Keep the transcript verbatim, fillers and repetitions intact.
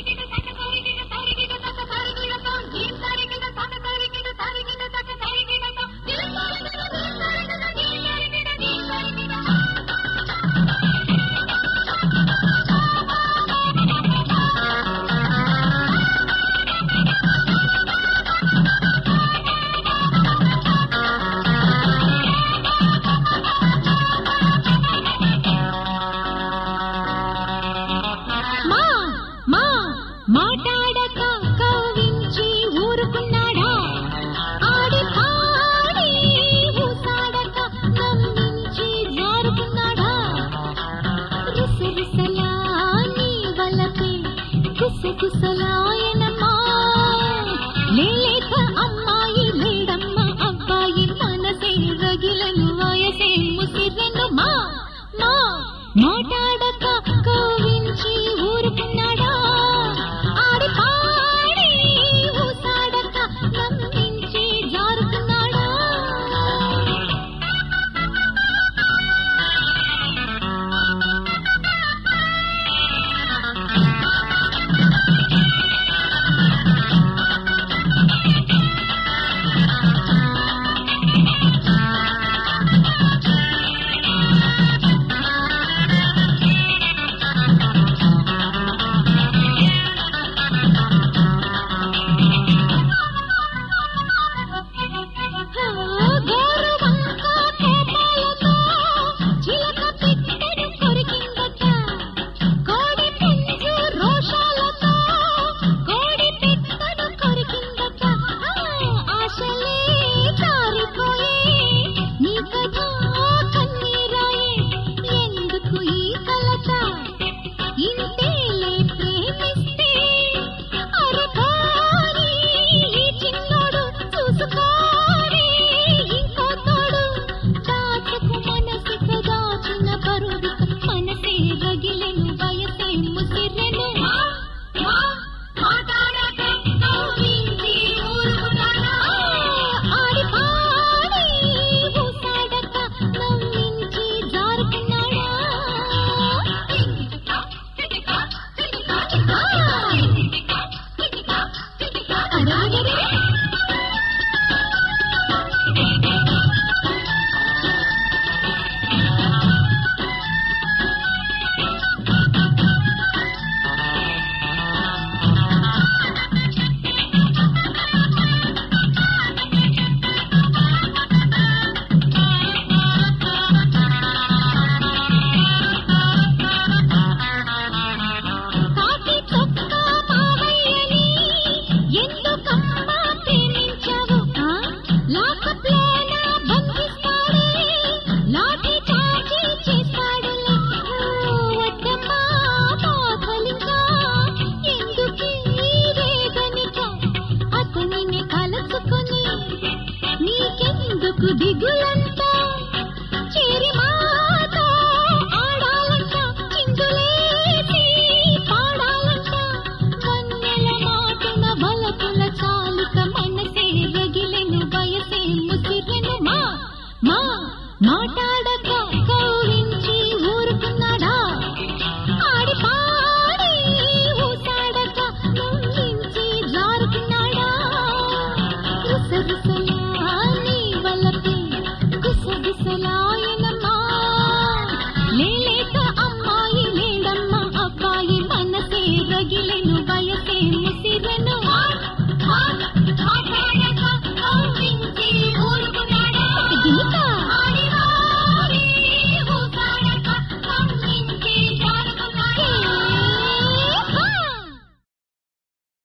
మాటాడక కవ్వించి ఊరుకున్నాడా ఆడి పాడి ఊసాడక నమ్మించి జారుకున్నాడా రుసరుసలా నీ వలపే గుసగుసలాయనమ్మా లేలేక అమ్మాయి లేడమ్మ అబ్బాయి మనసే రగిలను వయసే ముసిరెను మా మా మాటాడక కవ్వించి ఊరుకున్నాడా ఆడి పాడి ఊసాడక నమ్మించి జారుకున్నాడా దిగులంతా చేరి మాతో ఆడాలంట చిందులేసి పాడాలంట వన్నెల మాటున బలపుల చాలుక మనసే రగిలెను వయసే ముసిరెను మా మా మాటాడక కవ్వించి ఊరుకున్నాడా ఆడి పాడి ఊసాడక నమ్మించి జారుకున్నాడా రుసరుసలా గుసగుసలాయనమ్మా లేలేక అమ్మాయి లేడమ్మ అబ్బాయి మనసే రగిలెను